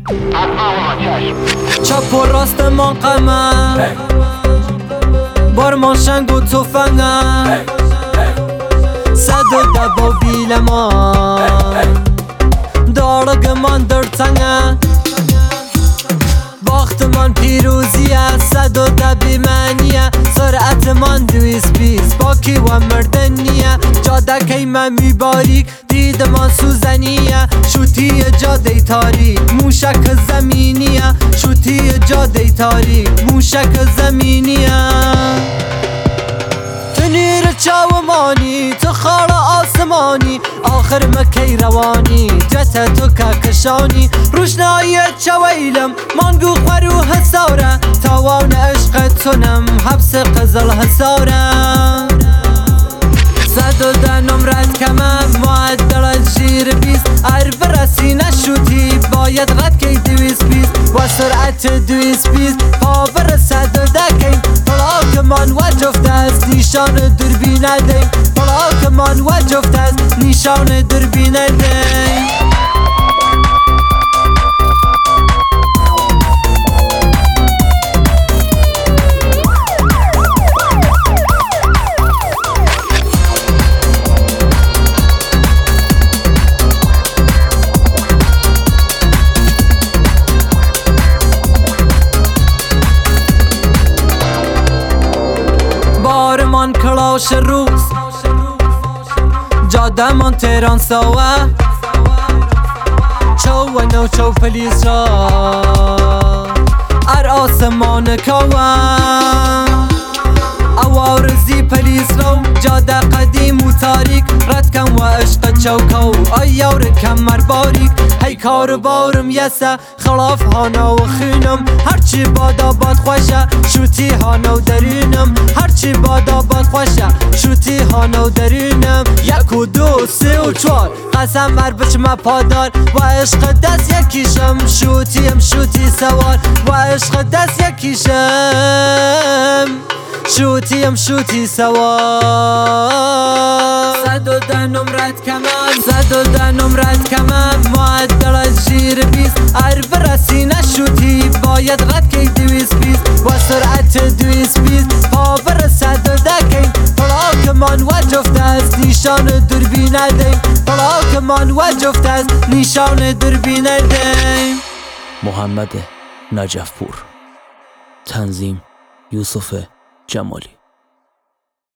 چپ و راست من قمه بارمان شنگ و توفنگه صد و دبا بیل من دارگ من در تنگه باخت من پیروزیه صد و دبی منیه سرعت من 220 باکی و مردنیه جاده که من میباریک دید من سوزنیه شوتی جاده تاریک موشک زمینیه شوتی جاده تاریک موشک زمینیه تنیر چاومانی تو خار آسمانی آخر مکی روانی جت تو ککشانی روشنایی چویلم مانگو خورو حساره تاوان عشق تونم حبس قزل حساره صد و ده نمرت کمم معدل جیر بیست برسی نشوتی باید رد کی 220 و سرعت 220 پا برسد و دکیم پلاک من و جفت است نیشان دربینه دیم پلاک من و جفت است نیشان دربینه دیم بارمان کلاش روز جاده من تهران سوه چو و نو چو پلیس را آسمان کوه اوارزی پلیس رو جاده قدیم و تاریک رد کن و عشق چوکو ایار کمر باریک هی کار بارم یسه خلاف هانا و خونم هرچی بادا باد خوشه شوتی هانا و درونم هرچی بادا باد خوشه شوتی هانا و درونم 1 و 2 3 و 4 قسم بچم پادار و عشق دست یکیشم شوتیم شوتی سوار و عشق دست یکیشم شوتیم شوتی سوار صد و ده نمرت کمم صد و ده نمرت کمم معدل جیر بیست برسی نشوتی باید رد کی 220 و سرعت 220 پا برسد و دکیم پلاک من و جفت است نیشان دربینه دیم پلاک من و جفت است نیشان دربینه دیم. محمد نجفپور، تنظیم یوسف جمالی.